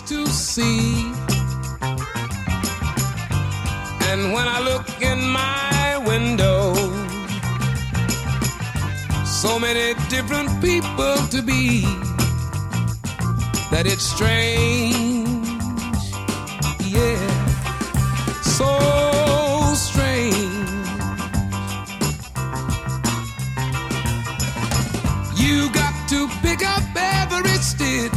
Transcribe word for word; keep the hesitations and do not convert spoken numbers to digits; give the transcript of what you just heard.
to see. And when I look in my window, so many different people to be, that it's strange, yeah, so strange. You got to pick up every stitch